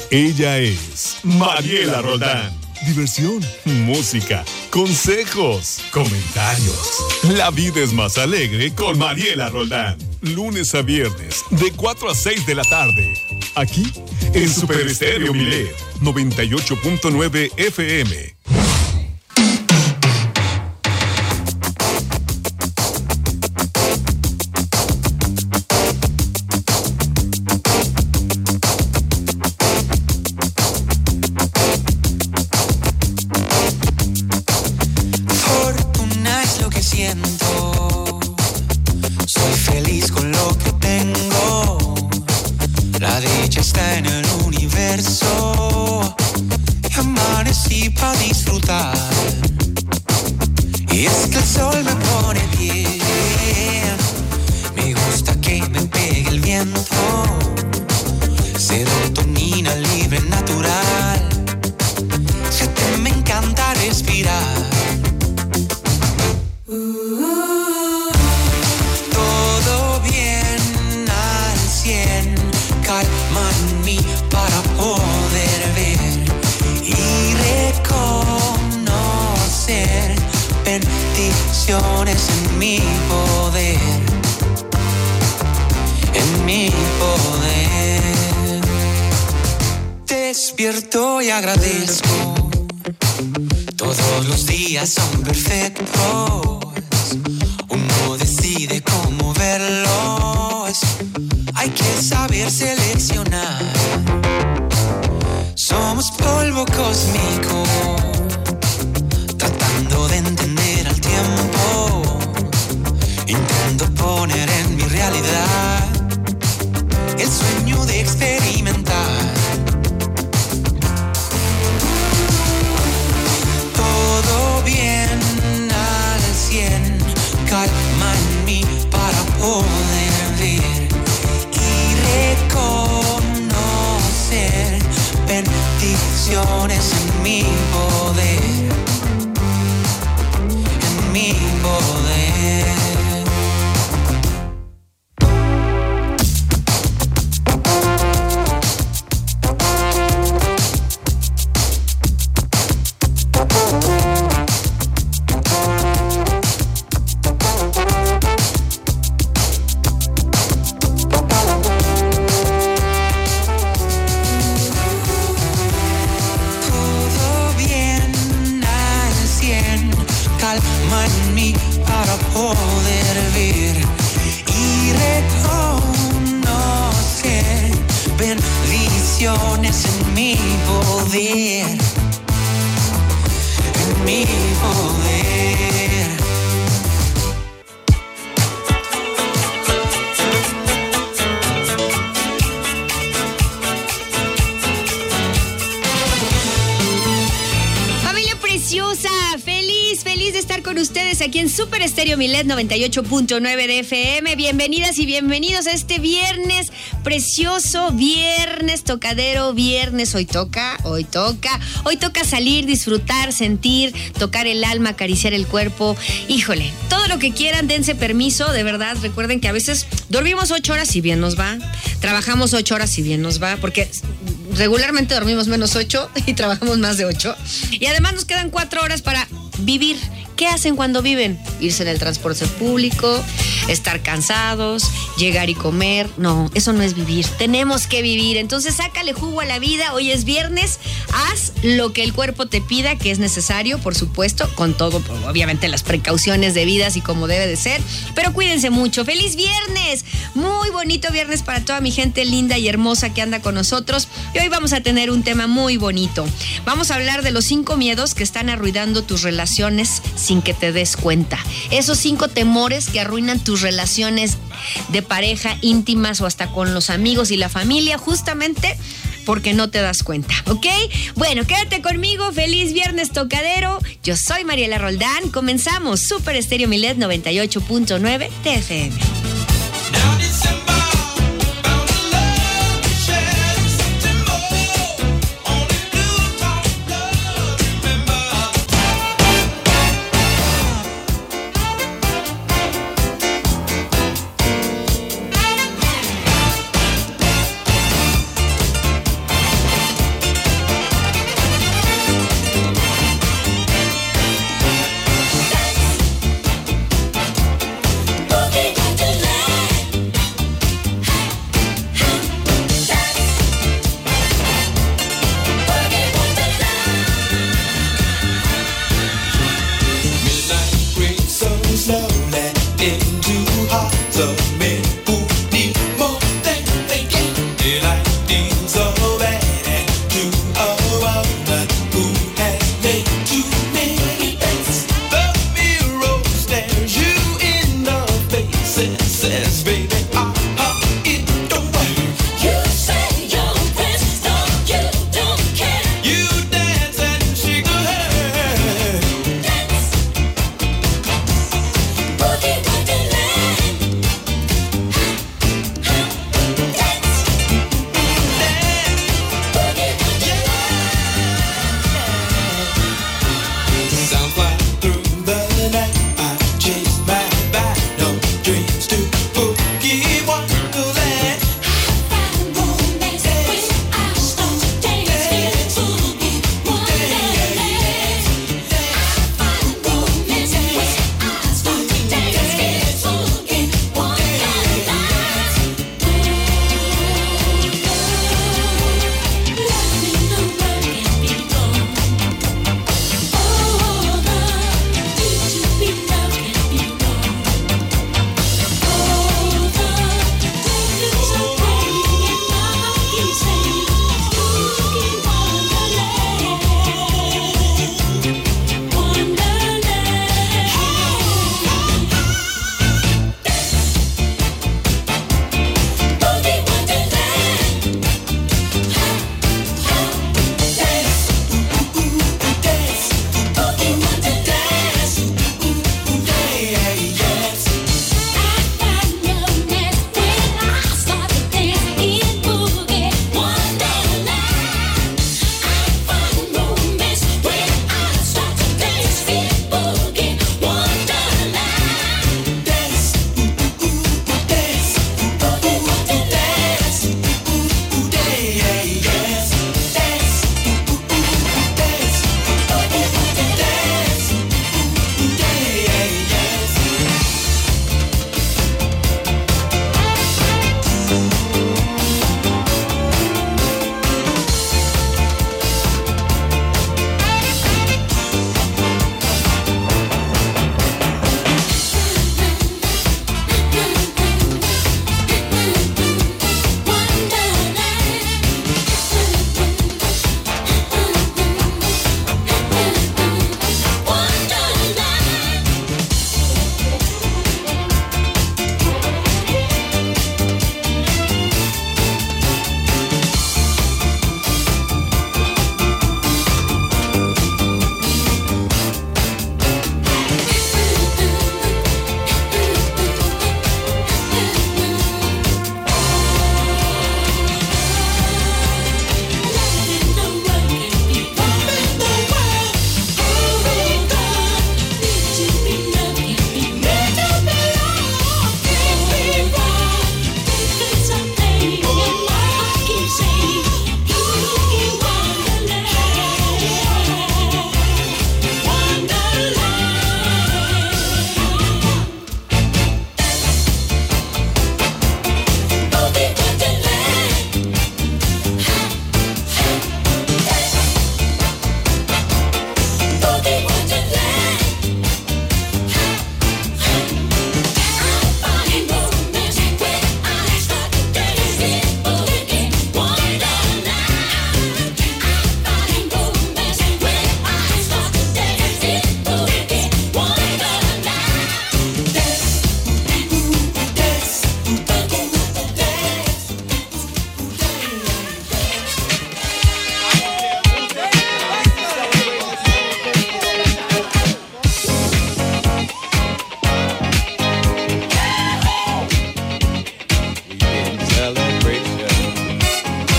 Ella es Mariela Roldán. Diversión, música, consejos, comentarios. La vida es más alegre con Mariela Roldán. Lunes a viernes, de 4 a 6 de la tarde. Aquí, en Super Estéreo Milet, 98.9 FM. Despierto y agradezco. Todos los días son perfectos. Uno decide cómo verlos. Hay que saber seleccionar. Somos polvo cósmico, tratando de entender al tiempo. Intento poner en mi realidad el sueño de experimentar. Todo bien al 100, calma en mí para poder ver y reconocer bendiciones en mi poder, en mi poder. En mi poder, en mi poder. Familia preciosa, feliz de estar con ustedes aquí en Super Estéreo Milet 98.9 de FM. Bienvenidas y bienvenidos a este viernes precioso, viernes tocadero, viernes, hoy toca salir, disfrutar, sentir, tocar el alma, acariciar el cuerpo. Híjole, todo lo que quieran, dense permiso, de verdad. Recuerden que a veces dormimos 8 horas si bien nos va, trabajamos 8 horas si bien nos va, porque regularmente dormimos menos 8 y trabajamos más de 8. Y además nos quedan 4 horas para vivir. ¿Qué hacen cuando viven? Irse en el transporte público, estar cansados, llegar y comer. No, eso no es vivir. Tenemos que vivir. Entonces, sácale jugo a la vida. Hoy es viernes. Haz lo que el cuerpo te pida, que es necesario, por supuesto, con todo, obviamente, las precauciones debidas y como debe de ser. Pero cuídense mucho. ¡Feliz viernes! Muy bonito viernes para toda mi gente linda y hermosa que anda con nosotros. Y hoy vamos a tener un tema muy bonito. Vamos a hablar de los 5 miedos que están arruinando tus relaciones sin que te des cuenta. Esos 5 temores que arruinan tus relaciones de pareja, íntimas o hasta con los amigos y la familia, justamente porque no te das cuenta, ¿ok? Bueno, quédate conmigo. Feliz viernes tocadero. Yo soy Mariela Roldán. Comenzamos Super Estéreo Milet 98.9 TFM.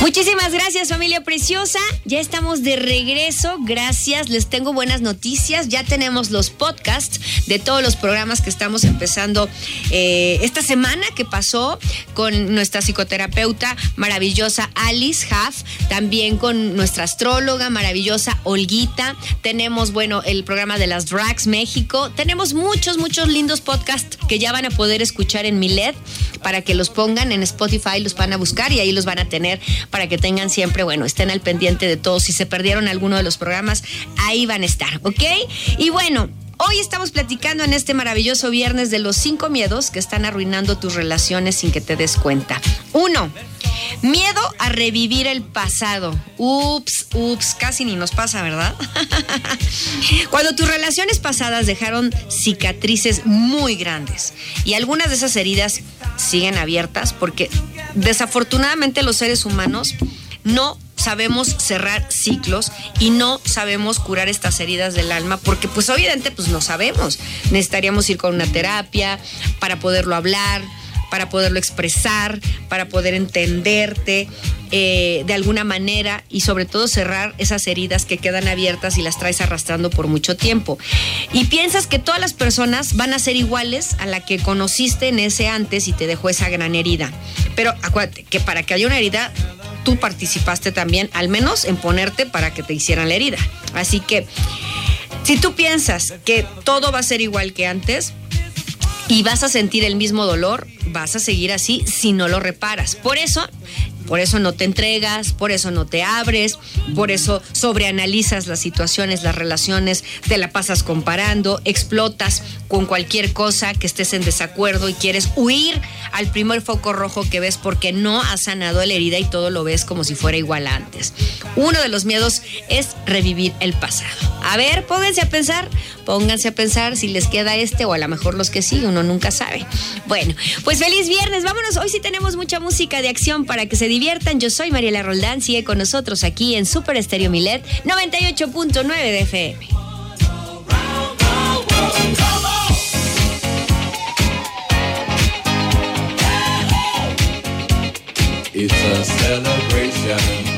Muchísimas gracias, familia preciosa. Ya estamos de regreso. Gracias. Les tengo buenas noticias. Ya tenemos los podcasts de todos los programas que estamos empezando esta semana que pasó con nuestra psicoterapeuta maravillosa Alice Huff, también con nuestra astróloga maravillosa Olguita. Tenemos, bueno, el programa de las Drags México. Tenemos muchos lindos podcasts que ya van a poder escuchar en Milet para que los pongan en Spotify, los van a buscar y ahí los van a tener para que tengan siempre, bueno, estén al pendiente de todos. Si se perdieron alguno de los programas, ahí van a estar, ¿ok? Y bueno, hoy estamos platicando en este maravilloso viernes de los 5 miedos que están arruinando tus relaciones sin que te des cuenta. 1. Miedo a revivir el pasado. Ups, casi ni nos pasa, ¿verdad? Cuando tus relaciones pasadas dejaron cicatrices muy grandes y algunas de esas heridas siguen abiertas porque desafortunadamente los seres humanos no sabemos cerrar ciclos y no sabemos curar estas heridas del alma porque pues obviamente pues no sabemos. Necesitaríamos ir con una terapia para poderlo hablar, para poderlo expresar, para poder entenderte de alguna manera y sobre todo cerrar esas heridas que quedan abiertas y las traes arrastrando por mucho tiempo. Y piensas que todas las personas van a ser iguales a la que conociste en ese antes y te dejó esa gran herida. Pero acuérdate que para que haya una herida, tú participaste también, al menos en ponerte para que te hicieran la herida. Así que si tú piensas que todo va a ser igual que antes y vas a sentir el mismo dolor, vas a seguir así si no lo reparas. Por eso no te entregas, por eso no te abres, por eso sobreanalizas las situaciones, las relaciones, te la pasas comparando, explotas con cualquier cosa que estés en desacuerdo y quieres huir al primer foco rojo que ves porque no has sanado la herida y todo lo ves como si fuera igual a antes. Uno de los miedos es revivir el pasado. A ver, pónganse a pensar si les queda o a lo mejor los que siguen, uno nunca sabe. Bueno, pues feliz viernes, vámonos. Hoy sí tenemos mucha música de acción para que se diviertan. Yo soy Mariela Roldán, sigue con nosotros aquí en Super Estéreo Milet 98.9 de FM. It's a celebration.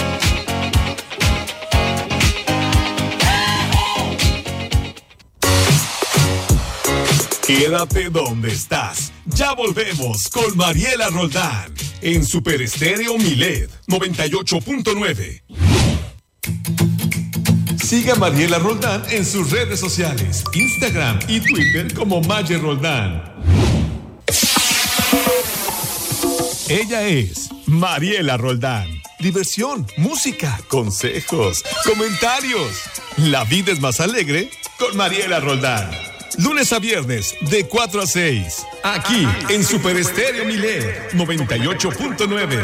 Quédate donde estás. Ya volvemos con Mariela Roldán en Super Estéreo Milet 98.9. Siga a Mariela Roldán en sus redes sociales, Instagram y Twitter como Maye Roldán. Ella es Mariela Roldán. Diversión, música, consejos, comentarios. La vida es más alegre con Mariela Roldán. Lunes a viernes, de 4 a 6. Aquí, en Super Estéreo Milet 98.9.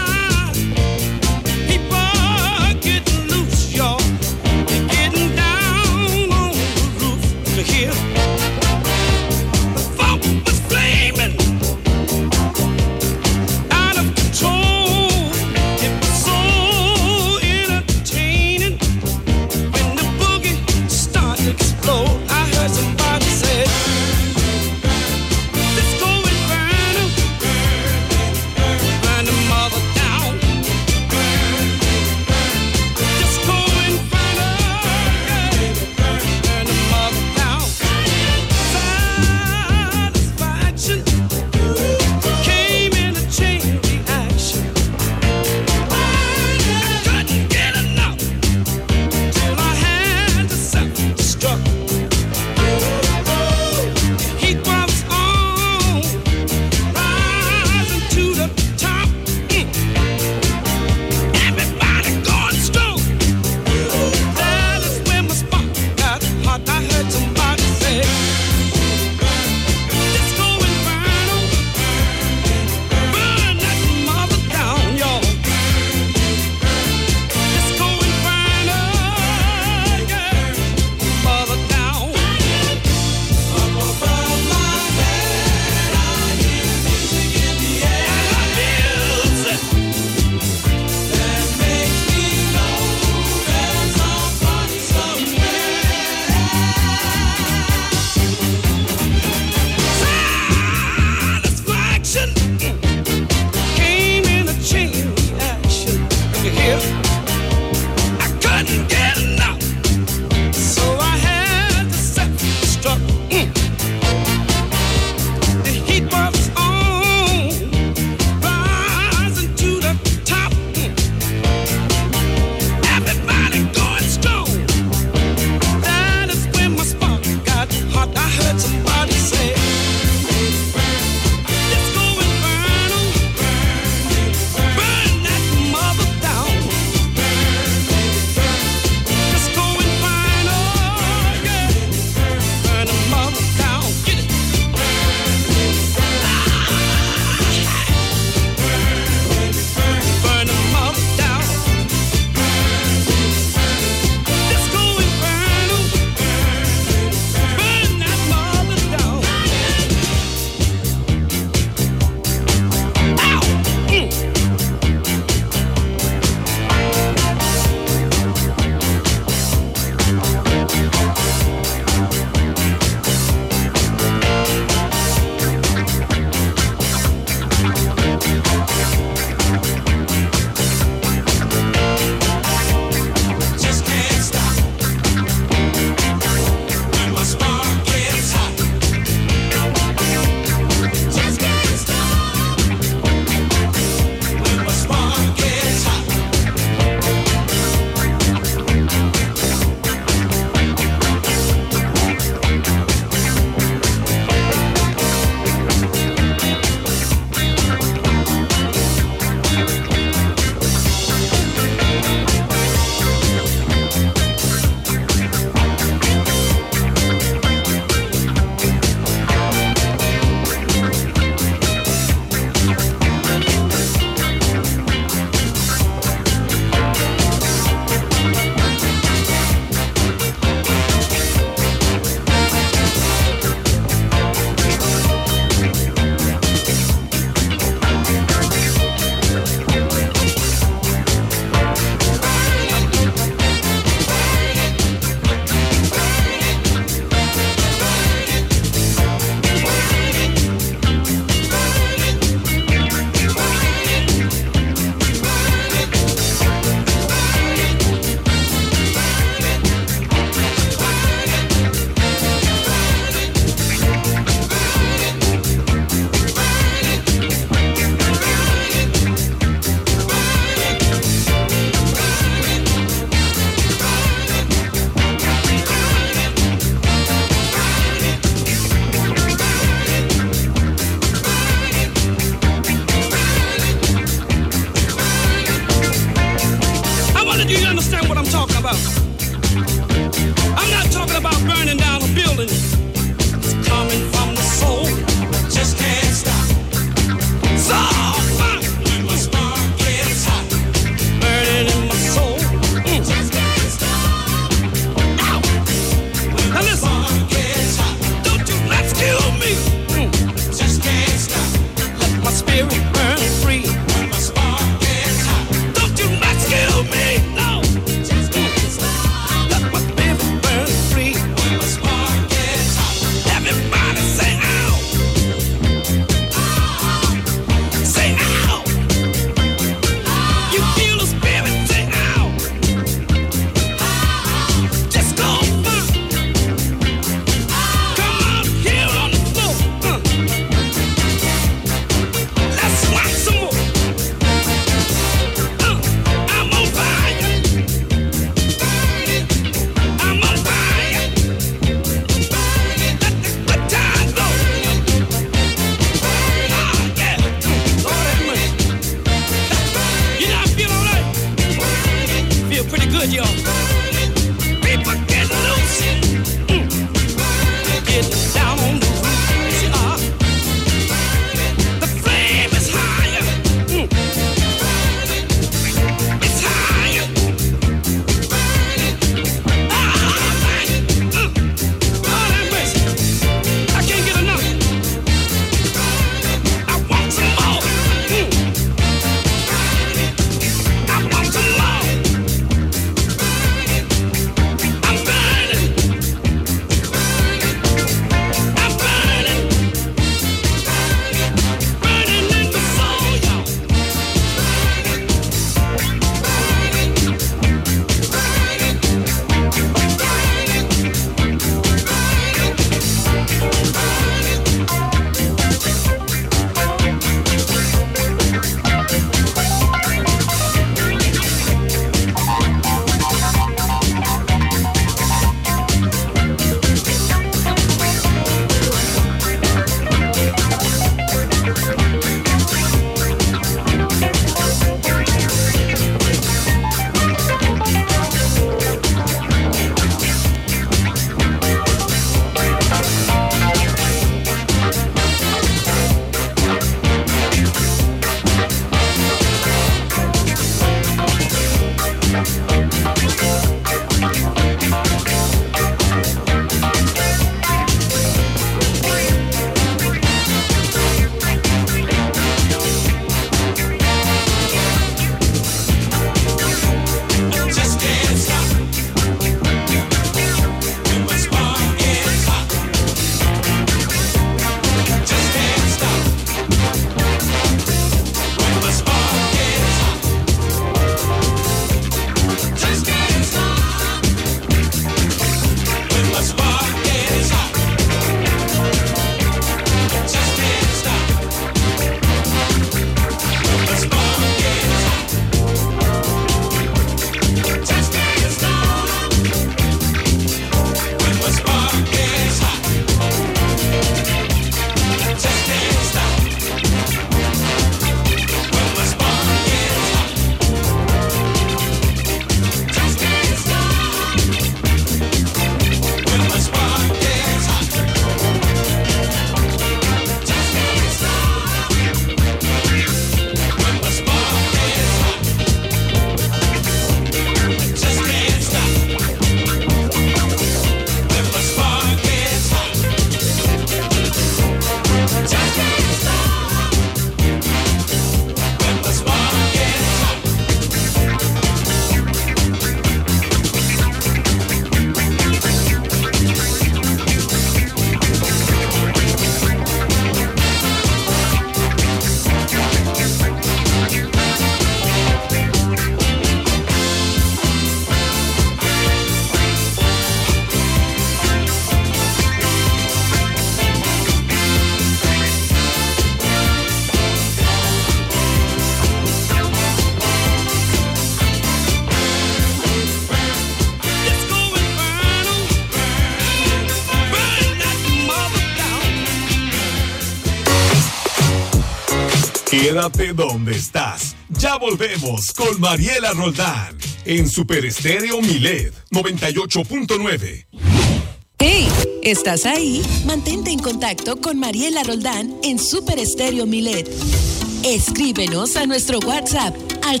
Quédate donde estás. Ya volvemos con Mariela Roldán en Super Estéreo Milet 98.9. ¡Hey! ¿Estás ahí? Mantente en contacto con Mariela Roldán en Super Estéreo Milet. Escríbenos a nuestro WhatsApp al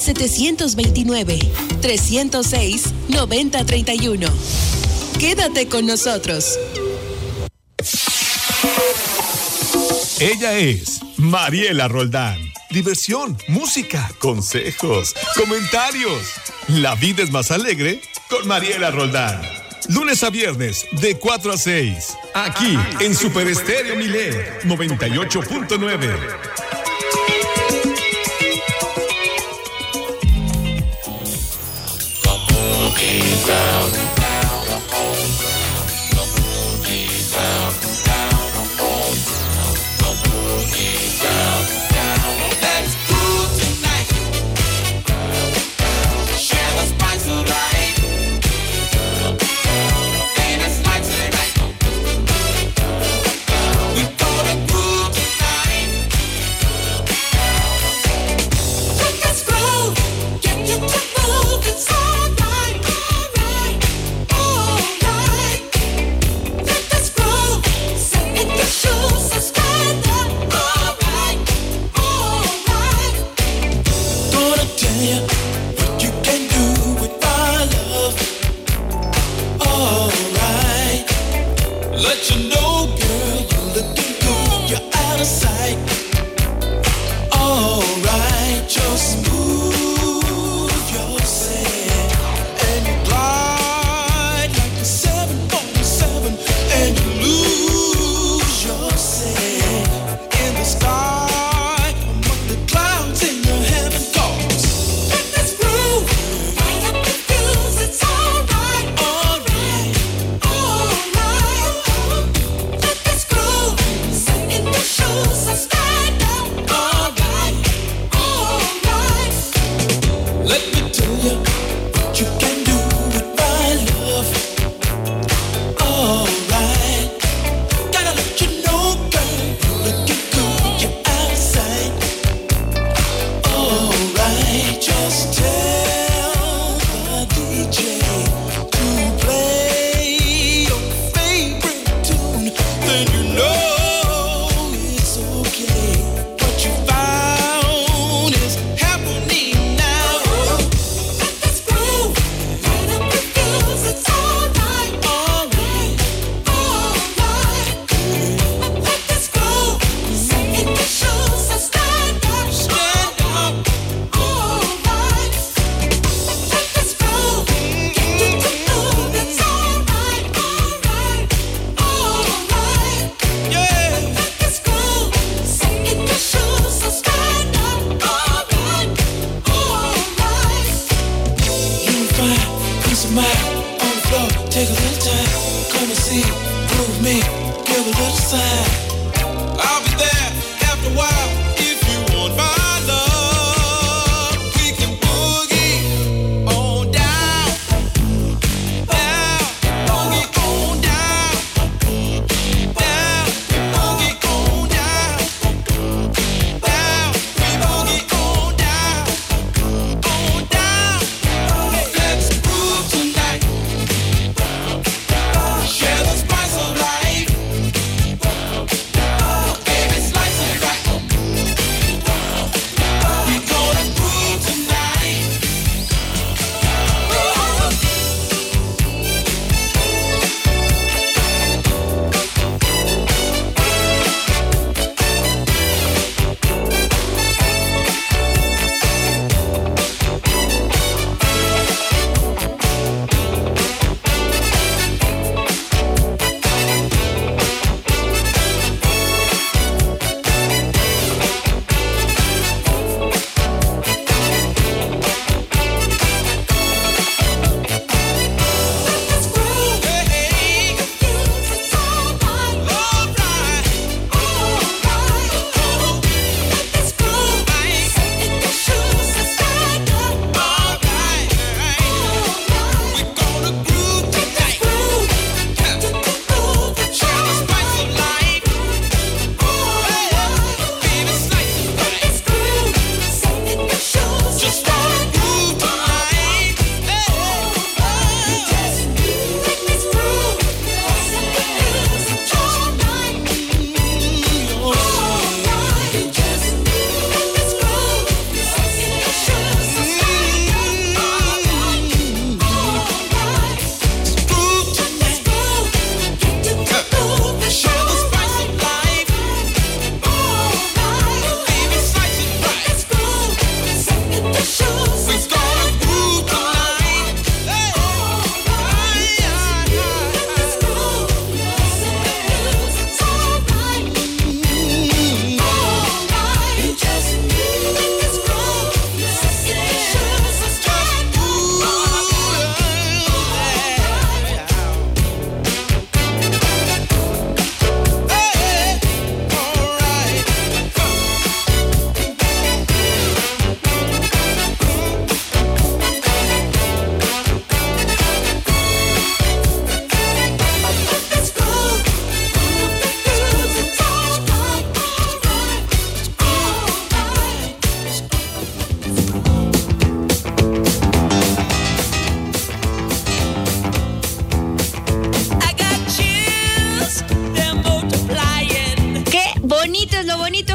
729-306-9031. Quédate con nosotros. Ella es Mariela Roldán. Diversión, música, consejos, comentarios. La vida es más alegre con Mariela Roldán. Lunes a viernes de 4 a 6. Aquí en Super Estéreo Milet 98.9.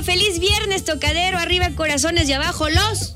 feliz viernes, tocadero. Arriba corazones y abajo los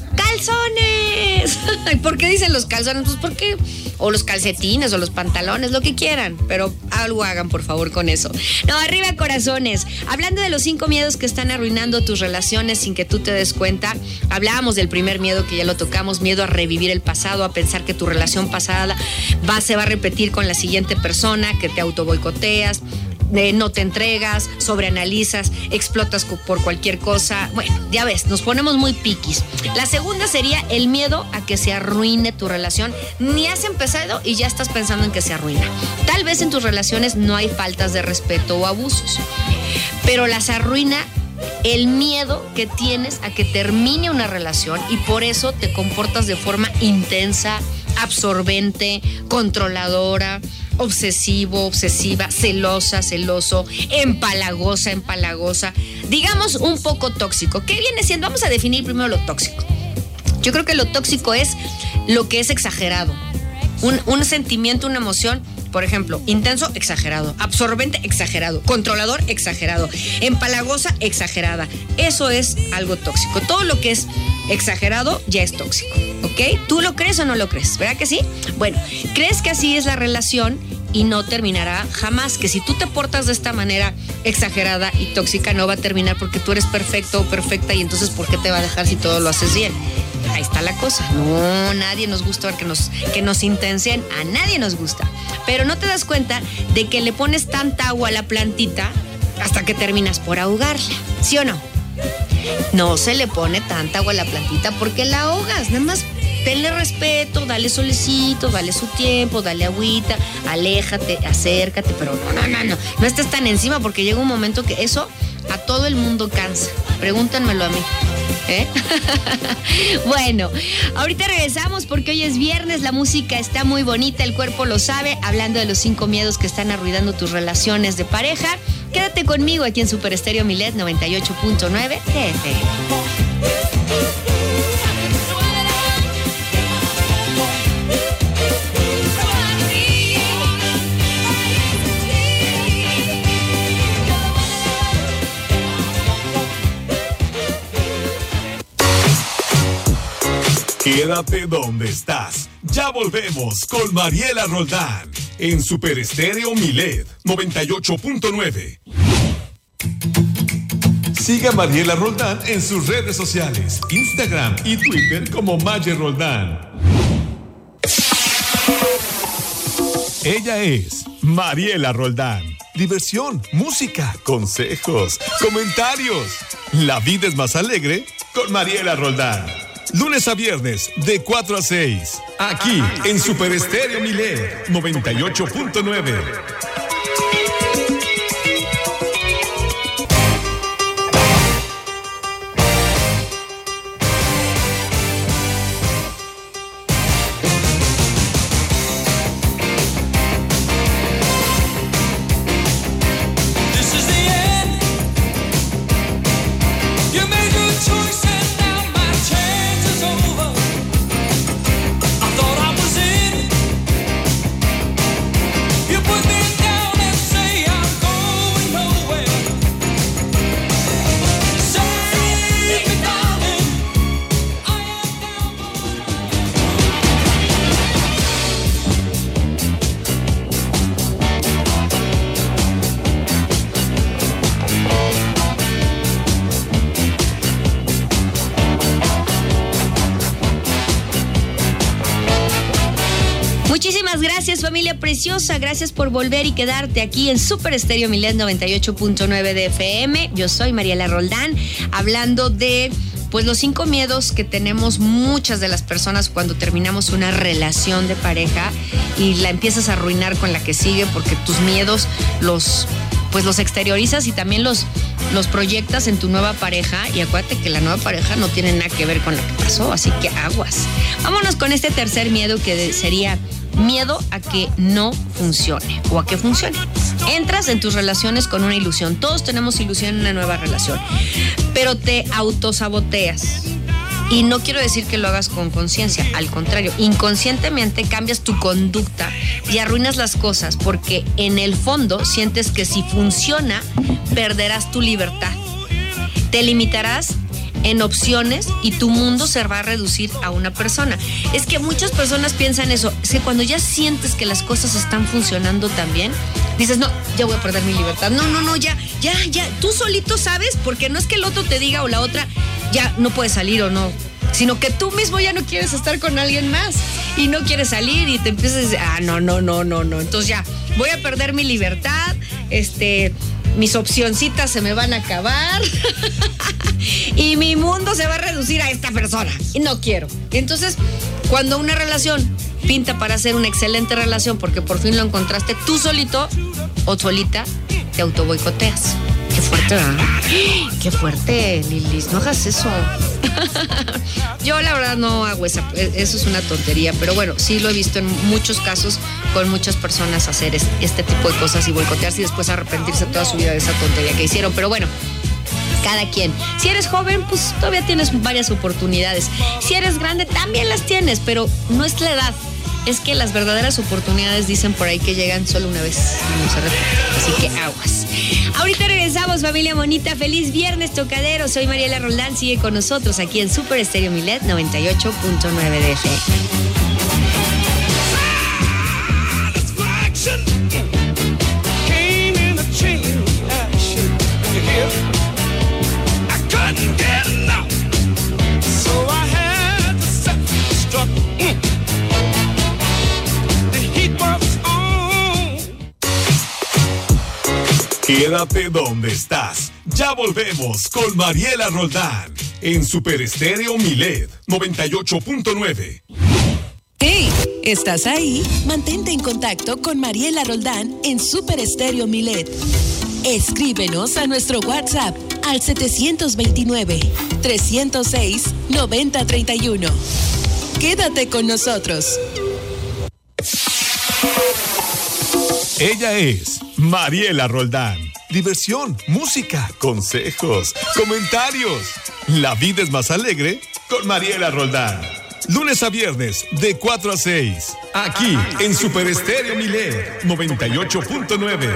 calzones. ¿Por qué dicen los calzones? Pues porque, o los calcetines, o los pantalones, lo que quieran, pero algo hagan, por favor, con eso. No, arriba corazones. Hablando de los 5 miedos que están arruinando tus relaciones sin que tú te des cuenta, hablábamos del primer miedo que ya lo tocamos, miedo a revivir el pasado, a pensar que tu relación pasada se va a repetir con la siguiente persona, que te autoboicoteas, no te entregas, sobreanalizas, explotas por cualquier cosa. Bueno, ya ves, nos ponemos muy piquis. La segunda sería el miedo a que se arruine tu relación. Ni has empezado y ya estás pensando en que se arruina. Tal vez en tus relaciones no hay faltas de respeto o abusos, pero las arruina el miedo que tienes a que termine una relación, y por eso te comportas de forma intensa, absorbente, controladora, obsesivo, obsesiva, celosa, celoso, empalagosa, empalagosa, digamos un poco tóxico. ¿Qué viene siendo? Vamos a definir primero lo tóxico. Yo creo que lo tóxico es lo que es exagerado, un sentimiento, una emoción. Por ejemplo, intenso, exagerado, absorbente, exagerado, controlador, exagerado, empalagosa, exagerada. Eso es algo tóxico. Todo lo que es exagerado ya es tóxico, ¿ok? ¿Tú lo crees o no lo crees? ¿Verdad que sí? Bueno, ¿crees que así es la relación y no terminará jamás? Que si tú te portas de esta manera exagerada y tóxica, no va a terminar porque tú eres perfecto o perfecta, y entonces ¿por qué te va a dejar si todo lo haces bien? Ahí está la cosa. No, nadie nos gusta ver que nos intensen, a nadie nos gusta. Pero no te das cuenta de que le pones tanta agua a la plantita hasta que terminas por ahogarla, ¿sí o no? No se le pone tanta agua a la plantita porque la ahogas. Nada más tenle respeto, dale solecito, dale su tiempo, dale agüita, aléjate, acércate, pero no estés tan encima, porque llega un momento que eso a todo el mundo cansa. Pregúntanmelo a mí. Bueno, ahorita regresamos porque hoy es viernes, la música está muy bonita, el cuerpo lo sabe, hablando de los 5 miedos que están arruinando tus relaciones de pareja. Quédate conmigo aquí en Super Estéreo Milet 98.9 FM. Quédate donde estás. Ya volvemos con Mariela Roldán en Super Estéreo Milet 98.9. Siga a Mariela Roldán en sus redes sociales, Instagram y Twitter como Maye Roldán. Ella es Mariela Roldán. Diversión, música, consejos, comentarios. La vida es más alegre con Mariela Roldán. Lunes a viernes, de 4 a 6. Aquí, en Super Estéreo Milet 98.9. Muchísimas gracias, familia preciosa. Gracias por volver y quedarte aquí en Super Estéreo Milet 98.9 de FM. Yo soy Mariela Roldán, hablando de pues los 5 miedos que tenemos muchas de las personas cuando terminamos una relación de pareja y la empiezas a arruinar con la que sigue, porque tus miedos los exteriorizas y también los proyectas en tu nueva pareja. Y acuérdate que la nueva pareja no tiene nada que ver con lo que pasó, así que aguas. Vámonos con este tercer miedo, que sería miedo a que no funcione o a que funcione. Entras en tus relaciones con una ilusión. Todos tenemos ilusión en una nueva relación, pero te autosaboteas. Y no quiero decir que lo hagas con conciencia, al contrario, inconscientemente cambias tu conducta y arruinas las cosas, porque en el fondo sientes que si funciona, perderás tu libertad. te limitarás en opciones y tu mundo se va a reducir a una persona. Es que muchas personas piensan eso, es que cuando ya sientes que las cosas están funcionando tan bien, dices, no, ya voy a perder mi libertad. No, ya, tú solito sabes, porque no es que el otro te diga o la otra, ya no puedes salir o no, sino que tú mismo ya no quieres estar con alguien más y no quieres salir y te empiezas a decir, no, entonces ya, voy a perder mi libertad, mis opcioncitas se me van a acabar y mi mundo se va a reducir a esta persona y no quiero. Entonces, cuando una relación pinta para ser una excelente relación porque por fin lo encontraste, tú solito o solita te autoboicoteas. Qué fuerte, ¿verdad? Qué fuerte, Lilis, no hagas eso. Yo la verdad no hago eso es una tontería, pero bueno, sí lo he visto en muchos casos con muchas personas hacer este tipo de cosas y boicotearse y después arrepentirse toda su vida de esa tontería que hicieron, pero bueno, cada quien. Si eres joven, pues todavía tienes varias oportunidades. Si eres grande, también las tienes, pero no es la edad. Es que las verdaderas oportunidades dicen por ahí que llegan solo una vez y no se repiten. Así que aguas. Ahorita regresamos, familia bonita. Feliz viernes tocadero. Soy Mariela Roldán. Sigue con nosotros aquí en Super Estéreo Milet 98.9 de FM. Quédate donde estás. Ya volvemos con Mariela Roldán en Super Estéreo Milet 98.9. ¡Hey! ¿Estás ahí? Mantente en contacto con Mariela Roldán en Super Estéreo Milet. Escríbenos a nuestro WhatsApp al 729-306-9031. Quédate con nosotros. Ella es Mariela Roldán. Diversión, música, consejos, comentarios. La vida es más alegre con Mariela Roldán. Lunes a viernes de 4 a 6. Aquí en Super Estéreo Milet 98.9.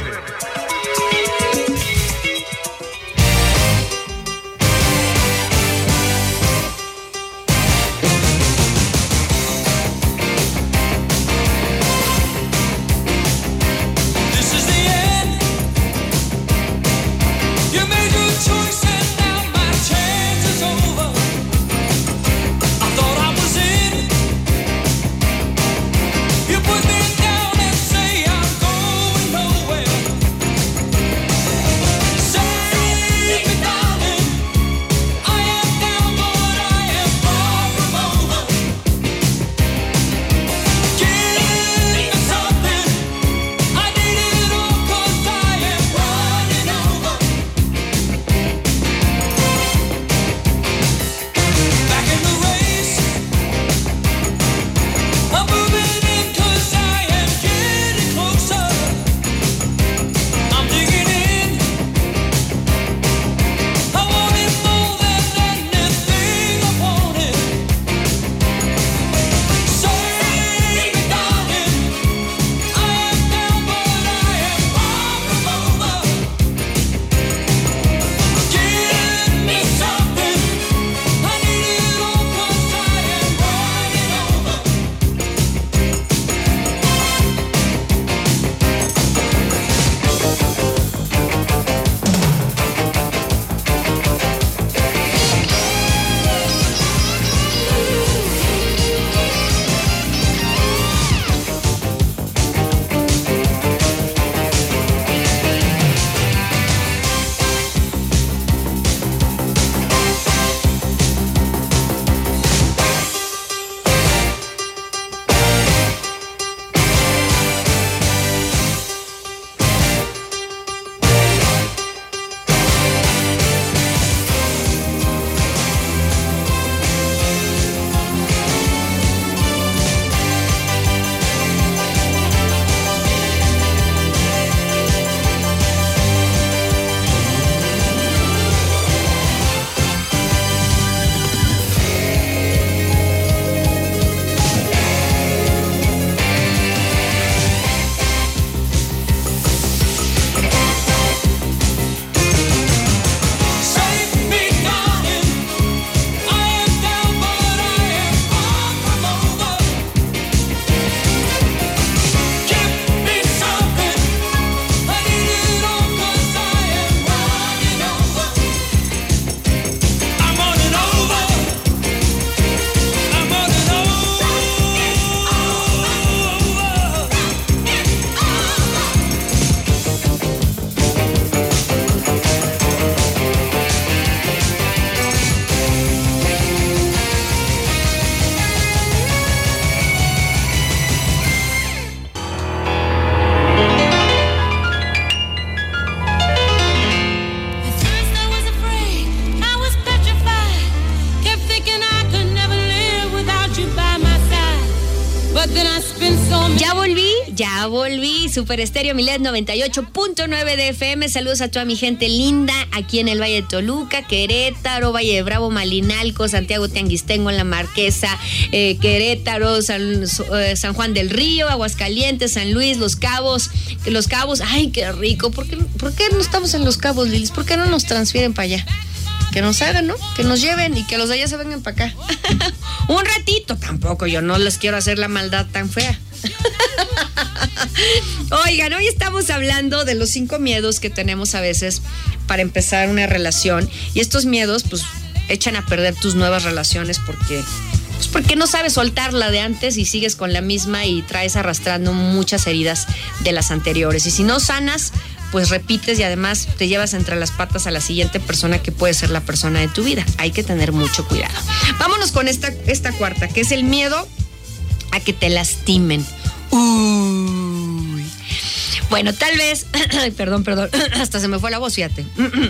Super Estéreo Milet 98.9 de FM. Saludos a toda mi gente linda aquí en el Valle de Toluca, Querétaro, Valle de Bravo, Malinalco, Santiago Tianguistengo, en La Marquesa, Querétaro, San Juan del Río, Aguascalientes, San Luis, Los Cabos. Ay, qué rico. ¿Por qué no estamos en Los Cabos, Lilis? ¿Por qué no nos transfieren para allá? Que nos hagan, ¿no? Que nos lleven y que los de allá se vengan para acá. Un ratito, tampoco, yo no les quiero hacer la maldad tan fea. Oigan, hoy estamos hablando de los 5 miedos que tenemos a veces para empezar una relación. Y estos miedos, pues, echan a perder tus nuevas relaciones porque no sabes soltar la de antes y sigues con la misma y traes arrastrando muchas heridas de las anteriores. Y si no sanas, pues repites y además te llevas entre las patas a la siguiente persona que puede ser la persona de tu vida. Hay que tener mucho cuidado. Vámonos con esta cuarta, que es el miedo a que te lastimen. Uy. Bueno, tal vez, perdón, hasta se me fue la voz, fíjate.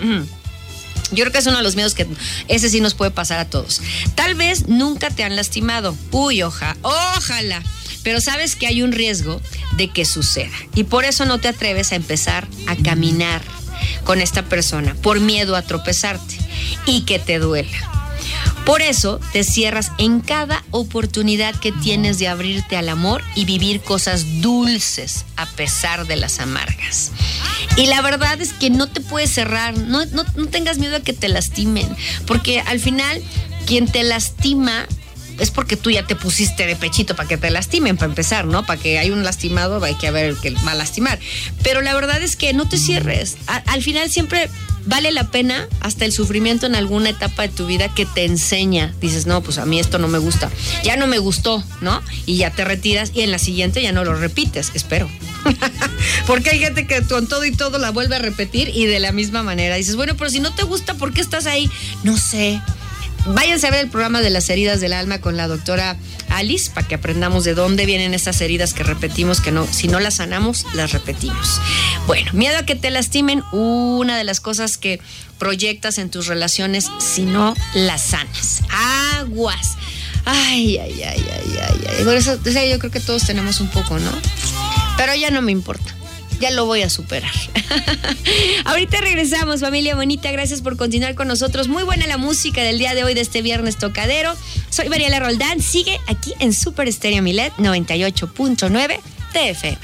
Yo creo que es uno de los miedos que ese sí nos puede pasar a todos. Tal vez nunca te han lastimado. Uy, ojalá. Pero sabes que hay un riesgo de que suceda. Y por eso no te atreves a empezar a caminar con esta persona, por miedo a tropezarte y que te duela. Por eso te cierras en cada oportunidad que tienes de abrirte al amor y vivir cosas dulces a pesar de las amargas. Y la verdad es que no te puedes cerrar, no tengas miedo a que te lastimen, porque al final quien te lastima es porque tú ya te pusiste de pechito para que te lastimen, para empezar, ¿no? Para que hay un lastimado, hay que ver que va a lastimar. Pero la verdad es que no te cierres. Al final siempre vale la pena hasta el sufrimiento en alguna etapa de tu vida que te enseña. Dices, no, pues a mí esto no me gusta. Ya no me gustó, ¿no? Y ya te retiras y en la siguiente ya no lo repites, espero. Porque hay gente que con todo y todo la vuelve a repetir y de la misma manera. Dices, bueno, pero si no te gusta, ¿por qué estás ahí? No sé. Váyanse a ver el programa de las heridas del alma con la doctora Alice para que aprendamos de dónde vienen esas heridas que repetimos, que no, si no las sanamos, las repetimos. Bueno, miedo a que te lastimen, una de las cosas que proyectas en tus relaciones si no las sanas. Aguas. Ay. Por eso, o sea, yo creo que todos tenemos un poco, ¿no? Pero ya no me importa. Ya lo voy a superar. Ahorita regresamos, familia bonita. Gracias por continuar con nosotros. Muy buena la música del día de hoy, de este viernes tocadero. Soy Mariela Roldán. Sigue aquí en Super Estéreo Milet 98.9 de FM.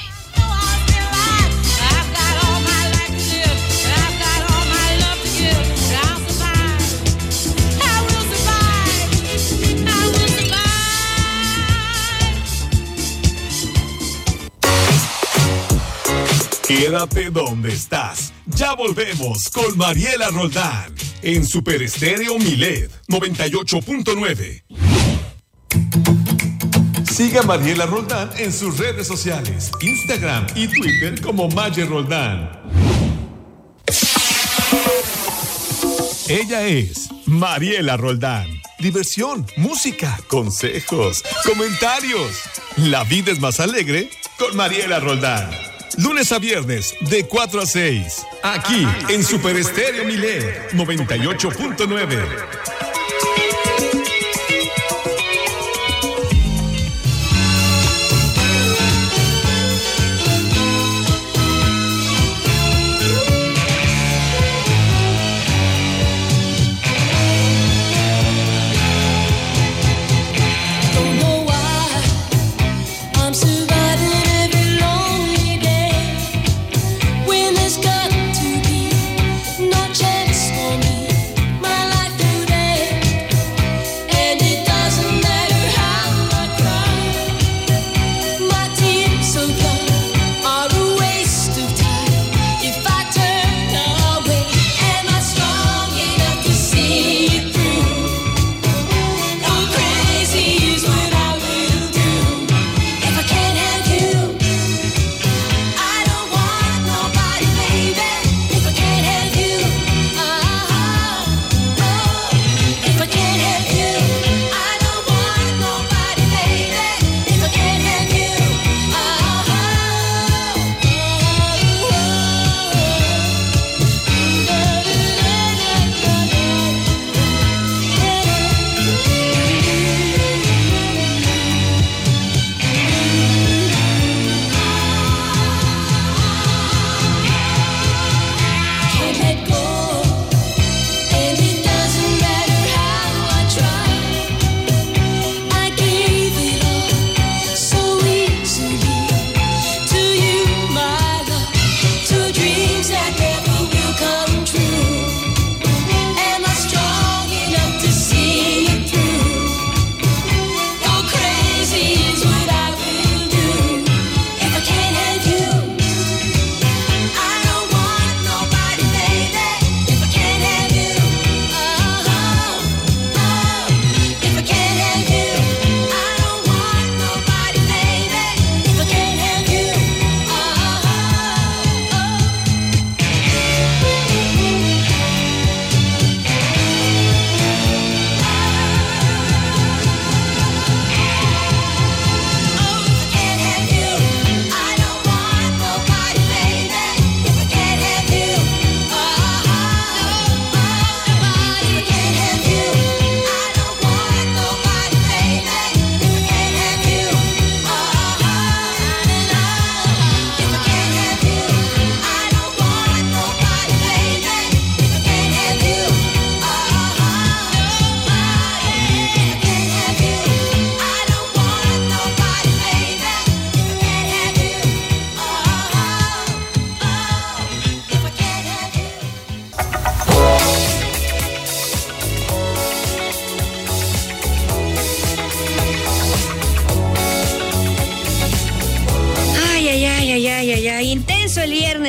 Quédate donde estás. Ya volvemos con Mariela Roldán en Super Estéreo Milet 98.9. Siga a Mariela Roldán en sus redes sociales, Instagram y Twitter como Maye Roldán. Ella es Mariela Roldán. Diversión, música, consejos, comentarios. La vida es más alegre con Mariela Roldán. Lunes a viernes, de 4 a 6. Aquí, en Super Estéreo Milet 98.9. Chance for me, my life today.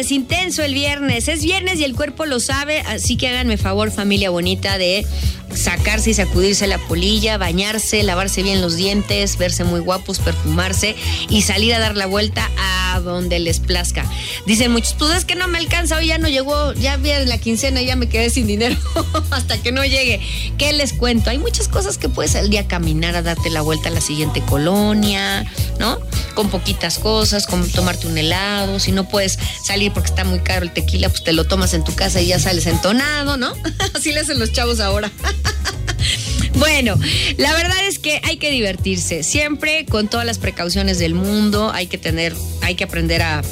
viernes, intenso el viernes. Es viernes y el cuerpo lo sabe, así que háganme favor, familia bonita, de sacarse y sacudirse la polilla, bañarse, lavarse bien los dientes, verse muy guapos, perfumarse y salir a dar la vuelta a donde les plazca. Dicen muchos, pues es que no me alcanza, hoy ya no llegó, ya vi la quincena y ya me quedé sin dinero hasta que no llegue. ¿Qué les cuento? Hay muchas cosas que puedes al día caminar a darte la vuelta a la siguiente colonia, ¿no? Con poquitas cosas, como tomarte un helado. Si no puedes salir porque está muy caro el tequila, pues te lo tomas en tu casa y ya sales entonado, ¿no? Así le hacen los chavos ahora. Bueno, la verdad es que hay que divertirse, siempre con todas las precauciones del mundo. Hay que aprender a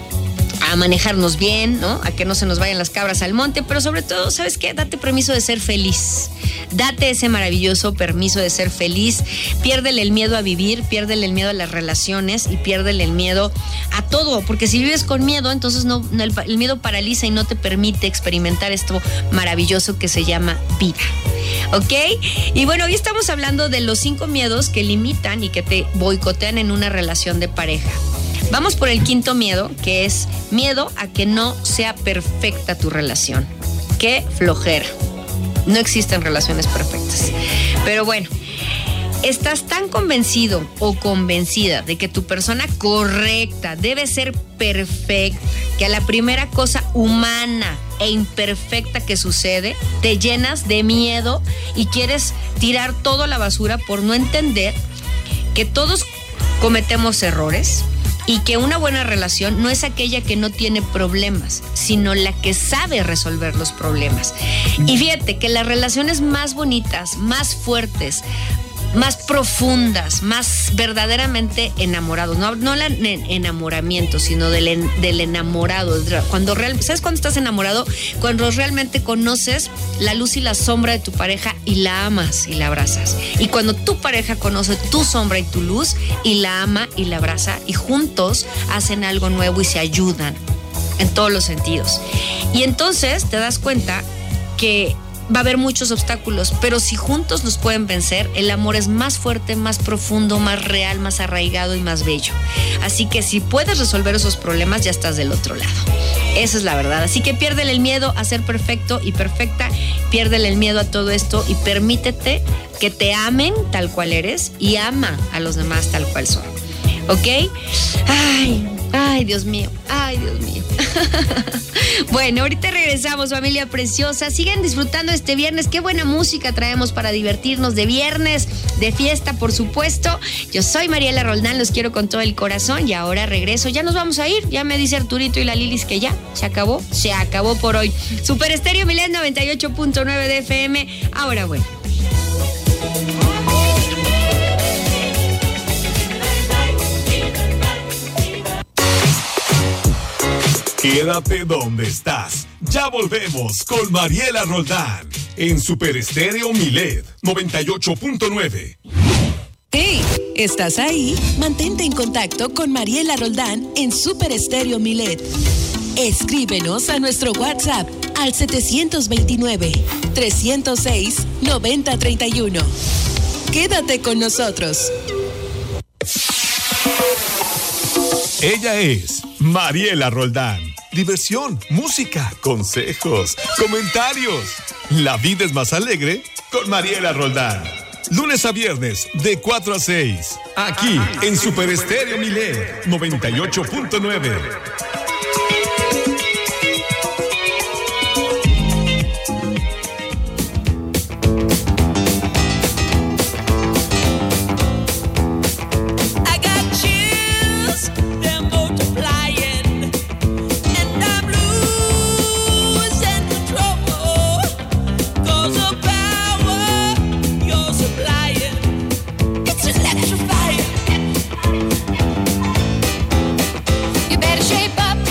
manejarnos bien, ¿no? A que no se nos vayan las cabras al monte, pero sobre todo, ¿sabes qué? Date permiso de ser feliz. Date ese maravilloso permiso de ser feliz. Piérdele el miedo a vivir, piérdele el miedo a las relaciones y piérdele el miedo a todo, porque si vives con miedo, entonces el miedo paraliza y no te permite experimentar esto maravilloso que se llama vida. ¿Ok? Y bueno, hoy estamos hablando de los 5 miedos que limitan y que te boicotean en una relación de pareja. Vamos por el quinto miedo, que es miedo a que no sea perfecta tu relación. ¡Qué flojera! No existen relaciones perfectas. Pero bueno, estás tan convencido o convencida de que tu persona correcta debe ser perfecta, que a la primera cosa humana e imperfecta que sucede, te llenas de miedo y quieres tirar todo a la basura por no entender que todos cometemos errores y que una buena relación no es aquella que no tiene problemas, sino la que sabe resolver los problemas. Y fíjate que las relaciones más bonitas, más fuertes, más profundas, más verdaderamente enamorados, no el enamoramiento, sino del enamorado. ¿Sabes cuándo estás enamorado? Cuando realmente conoces la luz y la sombra de tu pareja y la amas y la abrazas. Y cuando tu pareja conoce tu sombra y tu luz y la ama y la abraza y juntos hacen algo nuevo y se ayudan en todos los sentidos. Y entonces te das cuenta que va a haber muchos obstáculos, pero si juntos los pueden vencer, el amor es más fuerte, más profundo, más real, más arraigado y más bello. Así que si puedes resolver esos problemas, ya estás del otro lado. Esa es la verdad. Así que piérdele el miedo a ser perfecto y perfecta, piérdele el miedo a todo esto y permítete que te amen tal cual eres y ama a los demás tal cual son. ¿Ok? Ay, Dios mío, ay, Dios mío. Bueno, ahorita regresamos, familia preciosa. Sigan disfrutando este viernes. Qué buena música traemos para divertirnos de viernes, de fiesta, por supuesto. Yo soy Mariela Roldán, los quiero con todo el corazón y ahora regreso. Ya nos vamos a ir. Ya me dice Arturito y la Lilis que ya se acabó por hoy. Super Estéreo Milet 98.9 de FM. Ahora bueno. Quédate donde estás. Ya volvemos con Mariela Roldán en Super Estéreo Milet 98.9. Hey, ¿estás ahí? Mantente en contacto con Mariela Roldán en Super Estéreo Milet. Escríbenos a nuestro WhatsApp al 729-306-9031. Quédate con nosotros. Ella es Mariela Roldán. Diversión, música, consejos, comentarios. La vida es más alegre con Mariela Roldán. Lunes a viernes de 4 a 6. Aquí en Super Estéreo Milet 98.9. Shape up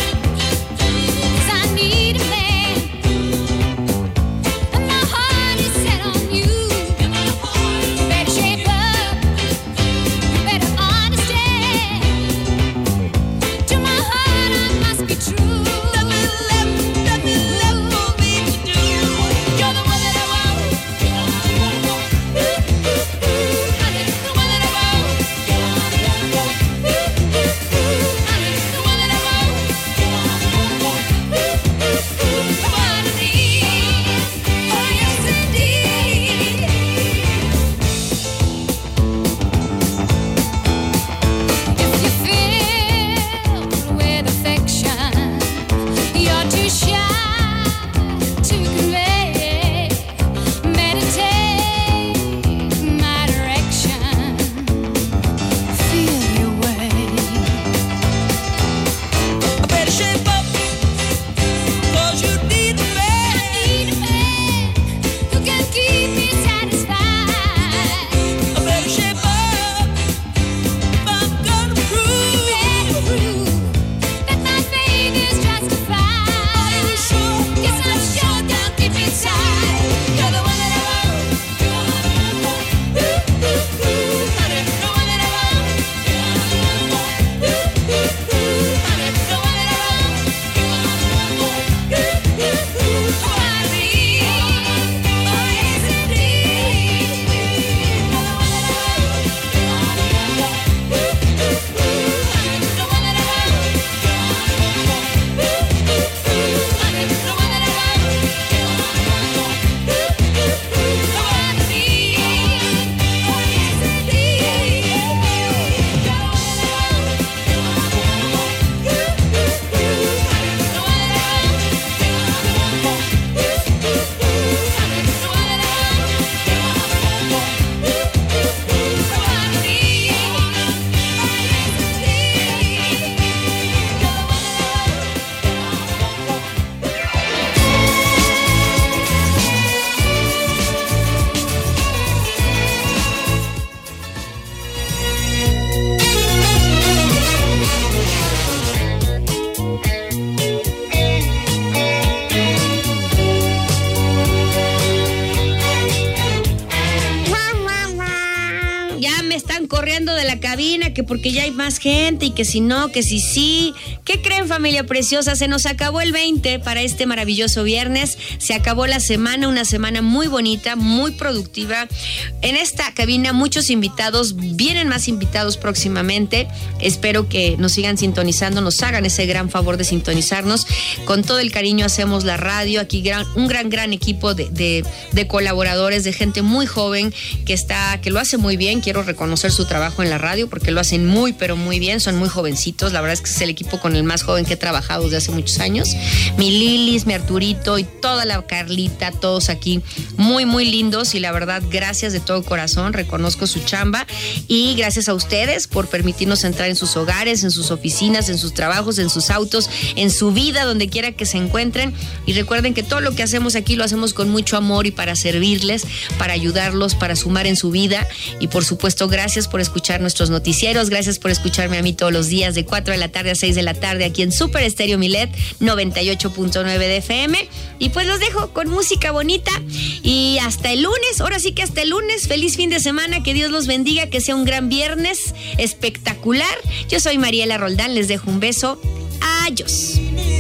corriendo de la cabina, que porque ya hay más gente y que si no, que si sí. ¿Qué creen, familia preciosa? Se nos acabó el 20 para este maravilloso viernes. Se acabó la semana, una semana muy bonita, muy productiva. En esta cabina muchos invitados, vienen más invitados próximamente. Espero que nos sigan sintonizando, nos hagan ese gran favor de sintonizarnos. Con todo el cariño hacemos la radio. Aquí un gran equipo de colaboradores, de gente muy joven que lo hace muy bien. Quiero reconocer su trabajo en la radio porque lo hacen muy, pero muy bien. Son muy jovencitos. La verdad es que es el equipo con el más joven que he trabajado desde hace muchos años. Mi Lilis, mi Arturito y toda la Carlita, todos aquí muy, muy lindos. Y la verdad, gracias de todo corazón. Reconozco su chamba y gracias a ustedes por permitirnos entrar en sus hogares, en sus oficinas, en sus trabajos, en sus autos, en su vida, donde quiera que se encuentren. Y recuerden que todo lo que hacemos aquí lo hacemos con mucho amor y para servirles, para ayudarlos, para sumar en su vida. Y por supuesto, gracias por escuchar nuestros noticieros, gracias por escucharme a mí todos los días de 4 de la tarde a 6 de la tarde aquí en Super Estéreo Milet 98.9 de FM. Y pues los dejo con música bonita y hasta el lunes, ahora sí que hasta el lunes. Feliz fin de semana, que Dios los bendiga, que sea un gran viernes espectacular. Yo soy Mariela Roldán, les dejo un beso. Adiós.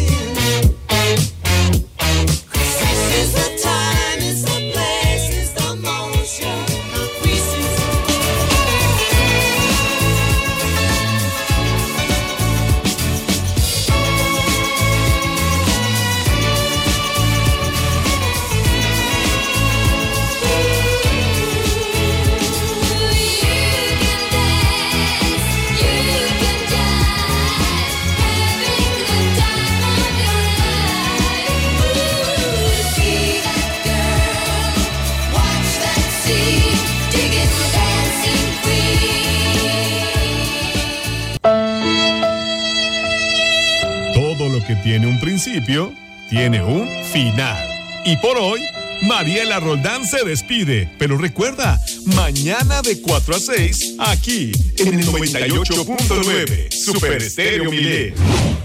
Que tiene un principio, tiene un final. Y por hoy, Mariela Roldán se despide. Pero recuerda, mañana de 4 a 6, aquí en el 98.9, Super Estéreo Milet.